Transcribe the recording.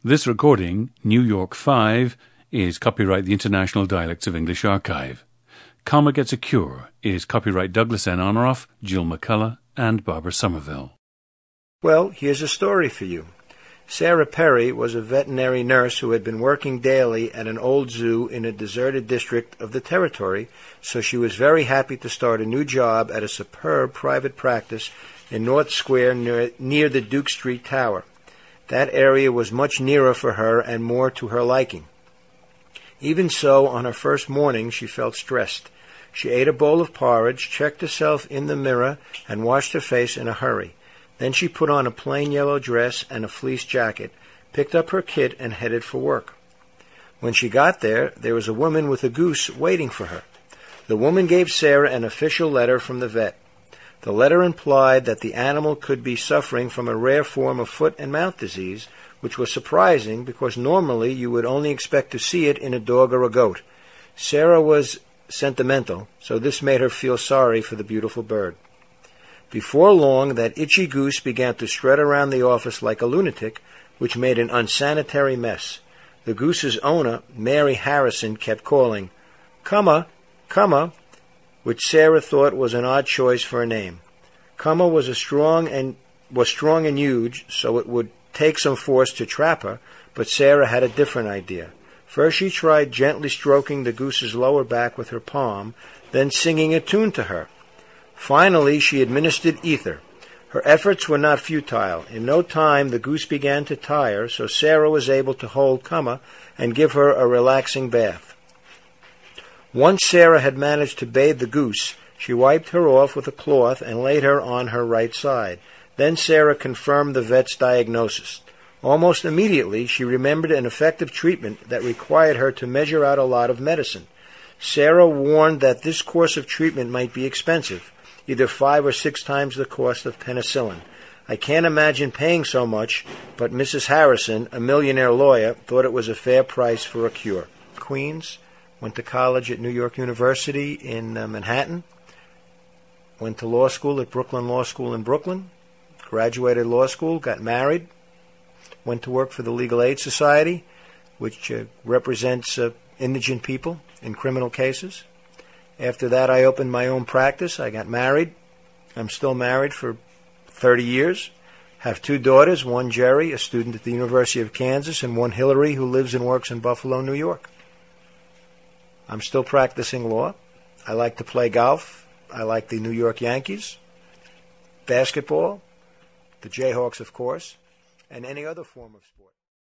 This recording, New York 5, is copyright the International Dialects of English Archive. Comma Gets a Cure is copyright Douglas N. Honoraff, Jill McCullough, and Barbara Somerville. Well, here's a story for you. Sarah Perry was a veterinary nurse who had been working daily at an old zoo in a deserted district of the territory, so she was very happy to start a new job at a superb private practice in North Square near the Duke Street Tower. That area was much nearer for her and more to her liking. Even so, on her first morning, she felt stressed. She ate a bowl of porridge, checked herself in the mirror, and washed her face in a hurry. Then she put on a plain yellow dress and a fleece jacket, picked up her kit, and headed for work. When she got there was a woman with a goose waiting for her. The woman gave Sarah an official letter from the vet. The letter implied that the animal could be suffering from a rare form of foot and mouth disease, which was surprising because normally you would only expect to see it in a dog or a goat. Sarah was sentimental, so this made her feel sorry for the beautiful bird. Before long, that itchy goose began to strut around the office like a lunatic, which made an unsanitary mess. The goose's owner, Mary Harrison, kept calling, "Cumma, Cumma," which Sarah thought was an odd choice for a name. Cumma was strong and huge, so it would take some force to trap her, but Sarah had a different idea. First she tried gently stroking the goose's lower back with her palm, then singing a tune to her. Finally, she administered ether. Her efforts were not futile. In no time, the goose began to tire, so Sarah was able to hold Cumma and give her a relaxing bath. Once Sarah had managed to bathe the goose, she wiped her off with a cloth and laid her on her right side. Then Sarah confirmed the vet's diagnosis. Almost immediately, she remembered an effective treatment that required her to measure out a lot of medicine. Sarah warned that this course of treatment might be expensive, either 5 or 6 times the cost of penicillin. I can't imagine paying so much, but Mrs. Harrison, a millionaire lawyer, thought it was a fair price for a cure. Queens, went to college at New York University in Manhattan, went to law school at Brooklyn Law School in Brooklyn, graduated law school, got married, went to work for the Legal Aid Society, which represents indigent people in criminal cases. After that, I opened my own practice. I got married. I'm still married for 30 years. Have 2 daughters, one Jerry, a student at the University of Kansas, and one Hillary, who lives and works in Buffalo, New York. I'm still practicing law. I like to play golf. I like the New York Yankees, basketball, the Jayhawks, of course, and any other form of sport.